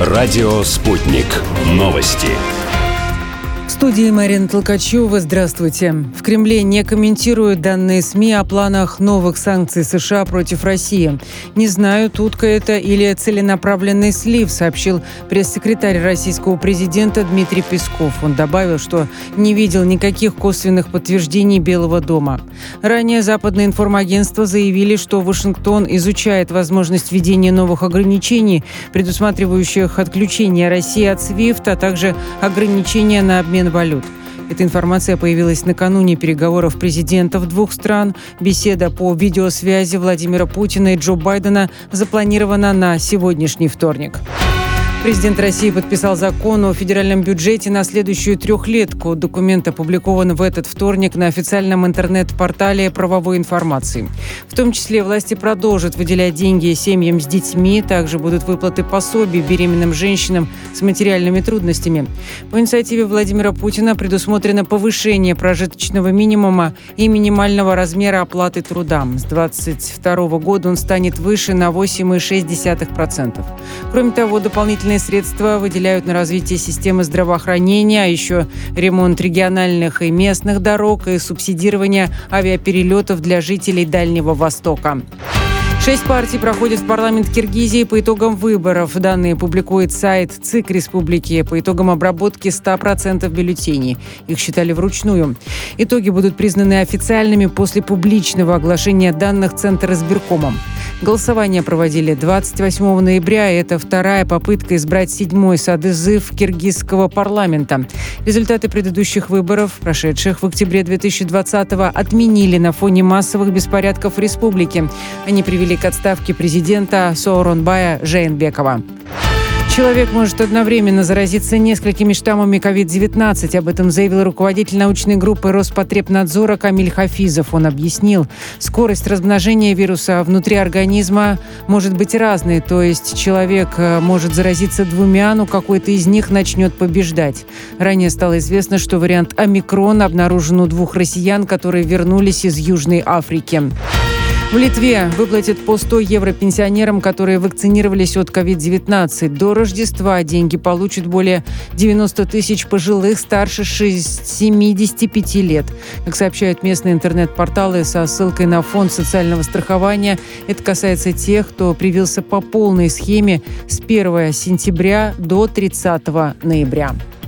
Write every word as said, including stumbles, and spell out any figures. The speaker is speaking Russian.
Радио «Спутник». Новости. В студии Марина Толкачева. Здравствуйте. В Кремле не комментируют данные СМИ о планах новых санкций США против России. Не знаю, утка это или целенаправленный слив, сообщил пресс-секретарь российского президента Дмитрий Песков. Он добавил, что не видел никаких косвенных подтверждений Белого дома. Ранее западные информагентства заявили, что Вашингтон изучает возможность введения новых ограничений, предусматривающих отключение России от свифт, а также ограничения на обмен валют. Эта информация появилась накануне переговоров президентов двух стран. Беседа по видеосвязи Владимира Путина и Джо Байдена запланирована на сегодняшний вторник. Президент России подписал закон о федеральном бюджете на следующую трехлетку. Документ опубликован в этот вторник на официальном интернет-портале правовой информации. В том числе власти продолжат выделять деньги семьям с детьми. Также будут выплаты пособий беременным женщинам с материальными трудностями. По инициативе Владимира Путина предусмотрено повышение прожиточного минимума и минимального размера оплаты труда. С две тысячи двадцать второго года он станет выше на восемь целых шесть десятых процента. Кроме того, дополнительные средства выделяют на развитие системы здравоохранения, а еще ремонт региональных и местных дорог и субсидирование авиаперелетов для жителей Дальнего Востока. Шесть партий проходят в парламент Киргизии по итогам выборов. Данные публикует сайт ЦИК Республики по итогам обработки ста процентов бюллетеней. Их считали вручную. Итоги будут признаны официальными после публичного оглашения данных Центризбиркомом. Голосование проводили двадцать восьмого ноября. Это вторая попытка избрать седьмой созыв киргизского парламента. Результаты предыдущих выборов, прошедших в октябре две тысячи двадцатого, отменили на фоне массовых беспорядков в республике. Они привели к отставке президента Сооронбая Жээнбекова. Человек может одновременно заразиться несколькими штаммами ковид девятнадцать. Об этом заявил руководитель научной группы Роспотребнадзора Камиль Хафизов. Он объяснил, скорость размножения вируса внутри организма может быть разной. То есть человек может заразиться двумя, но какой-то из них начнет побеждать. Ранее стало известно, что вариант омикрон обнаружен у двух россиян, которые вернулись из Южной Африки. В Литве выплатят по сто евро пенсионерам, которые вакцинировались от ковид девятнадцать. До Рождества деньги получат более девяноста тысяч пожилых старше семидесяти пяти лет. Как сообщают местные интернет-порталы со ссылкой на фонд социального страхования, это касается тех, кто привился по полной схеме с первого сентября до тридцатого ноября.